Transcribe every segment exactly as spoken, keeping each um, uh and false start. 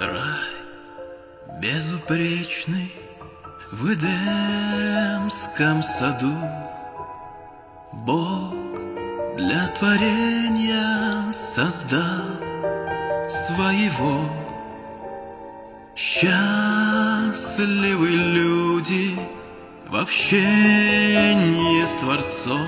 Рай безупречный в Эдемском саду Бог для творения создал своего. Счастливы люди в общении с Творцом,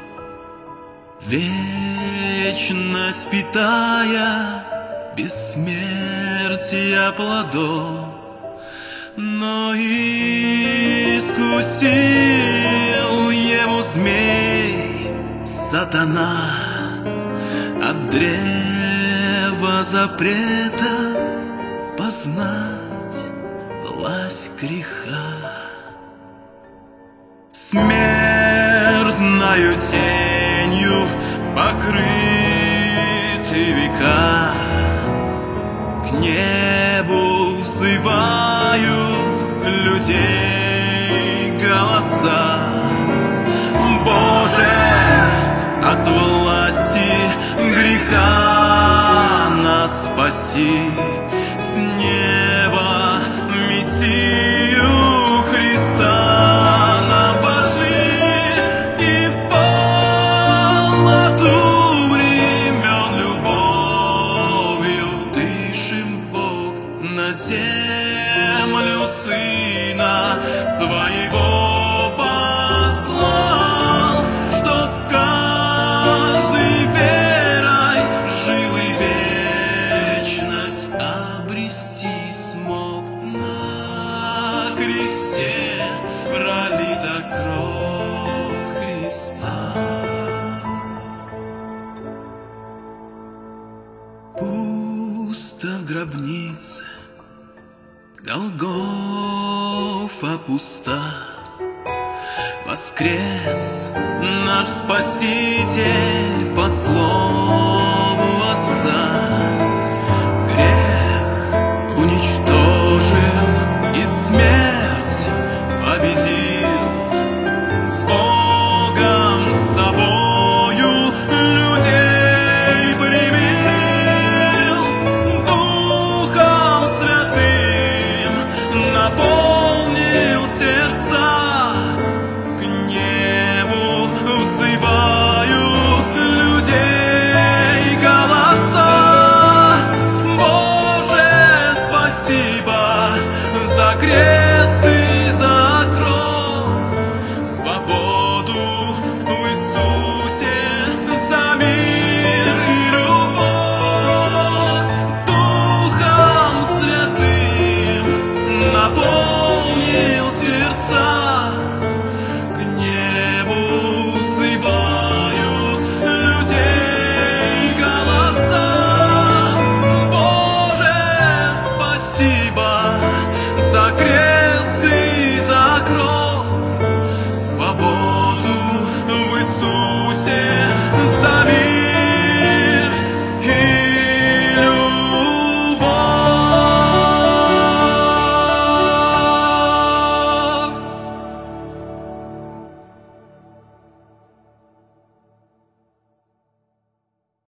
вечность питая бессмертия плодом. Но искусил его змей сатана от древа запрета познать власть греха. Смертною тенью покрыты века, к небу взывают людей голоса. Боже, от власти греха нас спаси, с неба Мессию Христа набожи, и в полноту времен любовью дышим Бог на землю Сына Своего послал, чтоб каждый верой жил и вечность обрести смог. На кресте пролита кровь Христа. Пусто в гробнице, Голгофа пуста, воскрес наш Спаситель по слову